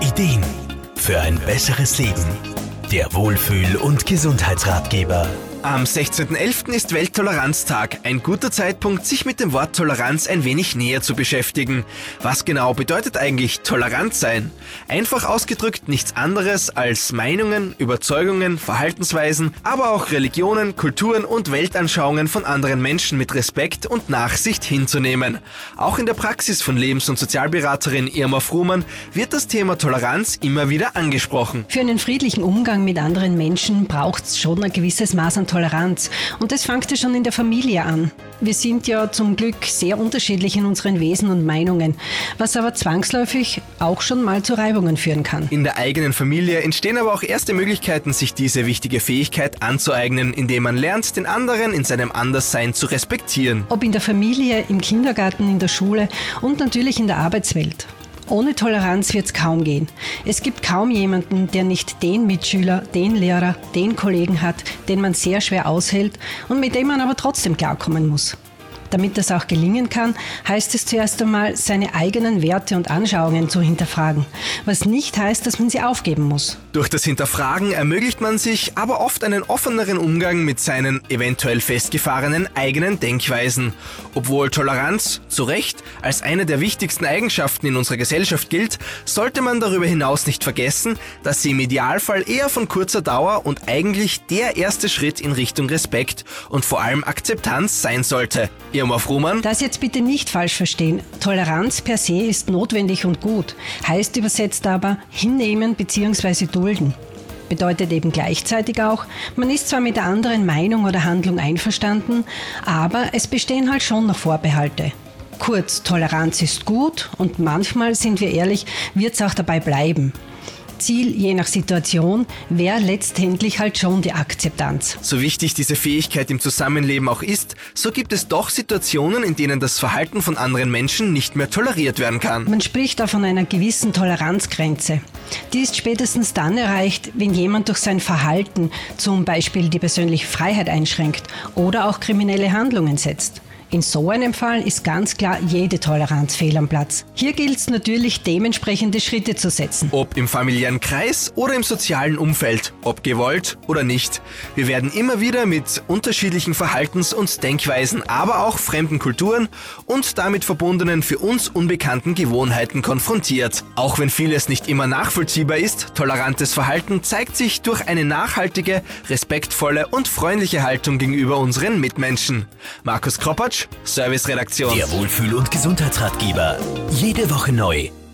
Ideen für ein besseres Leben. Der Wohlfühl- und Gesundheitsratgeber. Am 16.11. ist Welttoleranztag. Ein guter Zeitpunkt, sich mit dem Wort Toleranz ein wenig näher zu beschäftigen. Was genau bedeutet eigentlich tolerant sein? Einfach ausgedrückt nichts anderes als Meinungen, Überzeugungen, Verhaltensweisen, aber auch Religionen, Kulturen und Weltanschauungen von anderen Menschen mit Respekt und Nachsicht hinzunehmen. Auch in der Praxis von Lebens- und Sozialberaterin Irma Frumann wird das Thema Toleranz immer wieder angesprochen. Für einen friedlichen Umgang mit anderen Menschen braucht es schon ein gewisses Maß an Toleranz. Und das fängt ja schon in der Familie an. Wir sind ja zum Glück sehr unterschiedlich in unseren Wesen und Meinungen, was aber zwangsläufig auch schon mal zu Reibungen führen kann. In der eigenen Familie entstehen aber auch erste Möglichkeiten, sich diese wichtige Fähigkeit anzueignen, indem man lernt, den anderen in seinem Anderssein zu respektieren. Ob in der Familie, im Kindergarten, in der Schule und natürlich in der Arbeitswelt. Ohne Toleranz wird es kaum gehen. Es gibt kaum jemanden, der nicht den Mitschüler, den Lehrer, den Kollegen hat, den man sehr schwer aushält und mit dem man aber trotzdem klarkommen muss. Damit das auch gelingen kann, heißt es zuerst einmal, seine eigenen Werte und Anschauungen zu hinterfragen, was nicht heißt, dass man sie aufgeben muss. Durch das Hinterfragen ermöglicht man sich aber oft einen offeneren Umgang mit seinen eventuell festgefahrenen eigenen Denkweisen. Obwohl Toleranz, zu Recht, als eine der wichtigsten Eigenschaften in unserer Gesellschaft gilt, sollte man darüber hinaus nicht vergessen, dass sie im Idealfall eher von kurzer Dauer und eigentlich der erste Schritt in Richtung Respekt und vor allem Akzeptanz sein sollte. Irma Frumann. Das jetzt bitte nicht falsch verstehen. Toleranz per se ist notwendig und gut, heißt übersetzt aber hinnehmen bzw. dulden. Bedeutet eben gleichzeitig auch, man ist zwar mit der anderen Meinung oder Handlung einverstanden, aber es bestehen halt schon noch Vorbehalte. Kurz, Toleranz ist gut und manchmal, sind wir ehrlich, wird es auch dabei bleiben. Ziel, je nach Situation, wäre letztendlich halt schon die Akzeptanz. So wichtig diese Fähigkeit im Zusammenleben auch ist, so gibt es doch Situationen, in denen das Verhalten von anderen Menschen nicht mehr toleriert werden kann. Man spricht da von einer gewissen Toleranzgrenze. Die ist spätestens dann erreicht, wenn jemand durch sein Verhalten zum Beispiel die persönliche Freiheit einschränkt oder auch kriminelle Handlungen setzt. In so einem Fall ist ganz klar jede Toleranz fehl am Platz. Hier gilt es natürlich, dementsprechende Schritte zu setzen. Ob im familiären Kreis oder im sozialen Umfeld, ob gewollt oder nicht. Wir werden immer wieder mit unterschiedlichen Verhaltens- und Denkweisen, aber auch fremden Kulturen und damit verbundenen für uns unbekannten Gewohnheiten konfrontiert. Auch wenn vieles nicht immer nachvollziehbar ist, tolerantes Verhalten zeigt sich durch eine nachhaltige, respektvolle und freundliche Haltung gegenüber unseren Mitmenschen. Markus Kropatsch, Serviceredaktion. Der Wohlfühl- und Gesundheitsratgeber. Jede Woche neu.